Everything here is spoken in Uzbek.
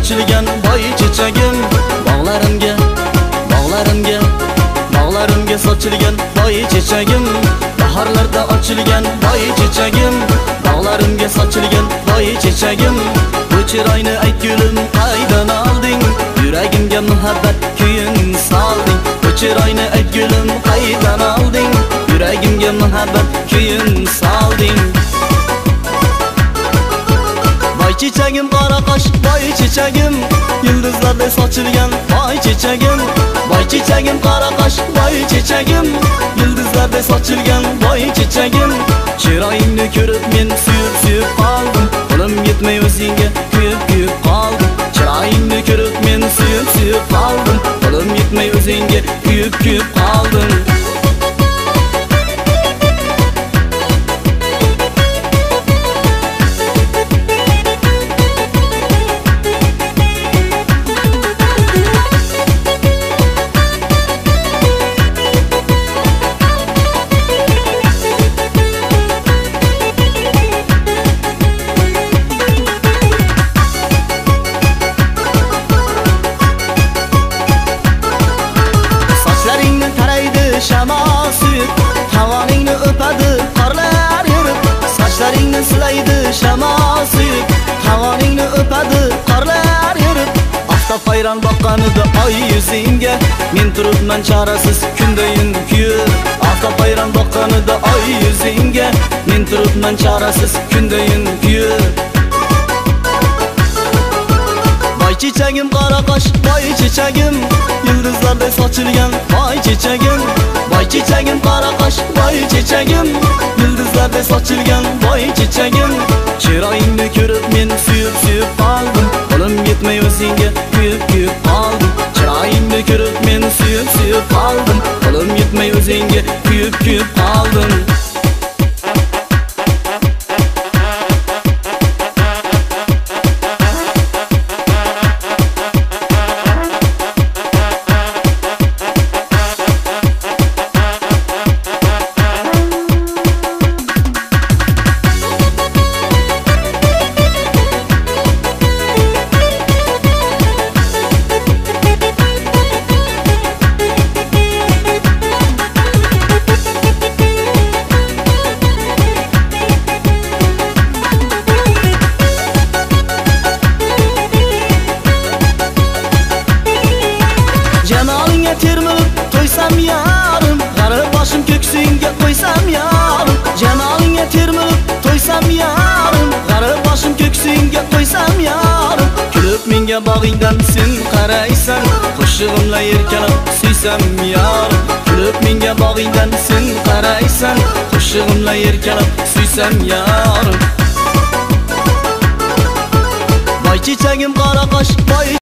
sochilgan boy chechagim, bog'larimga sochilgan boy chechagim, bahorlarda ochilgan boy chechagim, bog'larimga sochilgan boy chechagim. Bu chiroyni aytgulim qaydan olding, yuragimga muhabbat kuyin solding. Bu chiroyni aytgulim qaydan olding, yuragimga muhabbat kuyin solding. Boy chechagim qora qosh, boy chechagim, yulduzlarday sochilgan boy chechagim. Boy chechagim qora qosh, boy chechagim, yulduzlarday sochilgan boy chechagim. Chiroyingni ko'rib men suyib qoldim, qo'lim yetmay o'zingga kuyib qoldim. Chiroyingni ko'rib men suyib qoldim, qo'lim yetmay o'zingga kuyib qoldim. Shamol suyib, havoningni o'padi qorlar yurib. Sochlaringni silaydi shamol suyib, havoningni o'padi qorlar yurib. Oftob hayron boqqanida oy yuzingga, men turibman chorasiz kundayin kuyib. Oftob hayron boqqanida oy yuzingga, men turibman chorasiz kundayin kuyib. Boy chechagim qora qosh, boy chechagim, yulduzlarday sochilgan boy chechagim. Boy chechagim qora qosh, boy chechagim, yulduzlarday sochilgan boy chechagim. Chiroyingni ko'rib men suyib qoldim, qo'lim yetmay o'zingga kuyib qoldim. Chiroyingni ko'rib men suyib qoldim, qo'lim yetmay o'zingga kuyib qoldim. Jamolingga termilib qo'ysam yarim, g'arib boshim ko'ksingga qo'ysam yarim. Jamolingga termilib qo'ysam yarim, g'arib boshim ko'ksingga qo'ysam yarim. Kulib menga bog'ingdan sen qaraysan, qo'shig'imla erkalab suysam yarim. Kulib menga bog'ingdan sen qaraysan, qo'shig'imla erkalab suysam yarim. Boy chechagim qora qosh, boy